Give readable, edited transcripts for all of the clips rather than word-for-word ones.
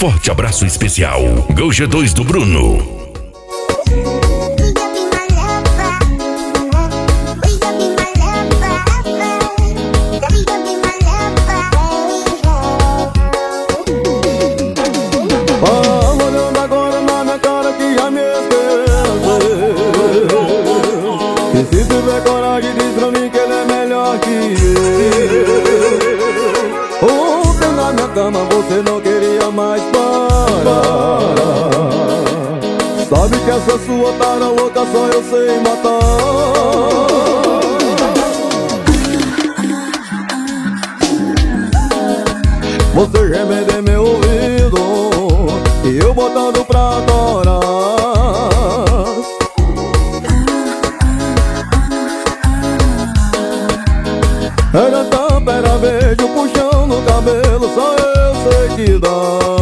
forte abraço especial. Gol G2 do Bruno. Olhando agora na minha cara que já me esqueceu. E se tiver coragem diz pra mim que ele é melhor que eu. Ontem na minha cama você não queria mais parar. Sabe que essa sua tara louca só eu sei matar. Você remede meu ouvido e eu botando pra adorar. Era tapa, era beijo, puxão no cabelo, só eu sei que dá.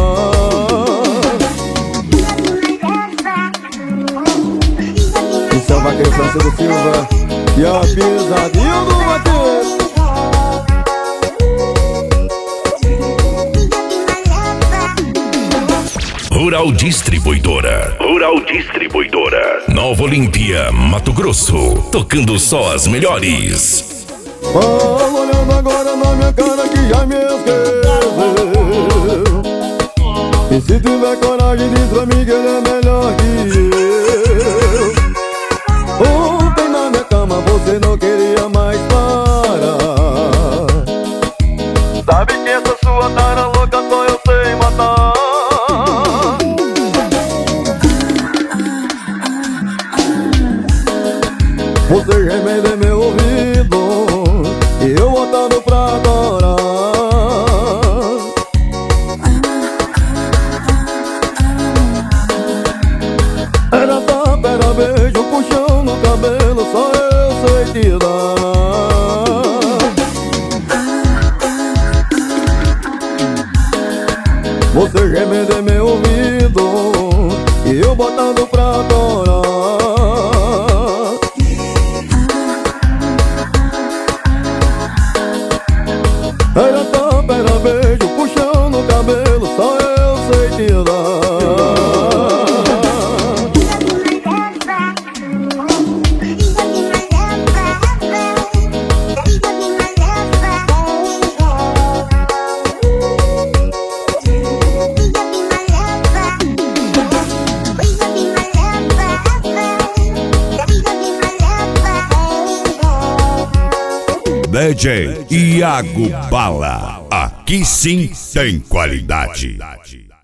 Isso é o vaqueiro Francisco Silva e a pisadinha do vaqueiro. Rural Distribuidora. Rural Distribuidora. Nova Olímpia, Mato Grosso. Tocando só as melhores. Olhando agora na minha cara que já me esqueceu. E se tiver coragem diz pra mim que ele é melhor que eu. Ontem na minha cama você não queria mais parar. Sabe que essa sua tara louca só eu sei matar. Você remede meu ouvido e eu botando pra adorar. Era tapa, era beijo, puxão no cabelo, só eu sei te dar. Você remede meu ouvido e eu botando pra adorar. Era tapa, era beijo, puxão no cabelo, só eu sei te dar. DJ Iago Bala. Aqui sim tem qualidade.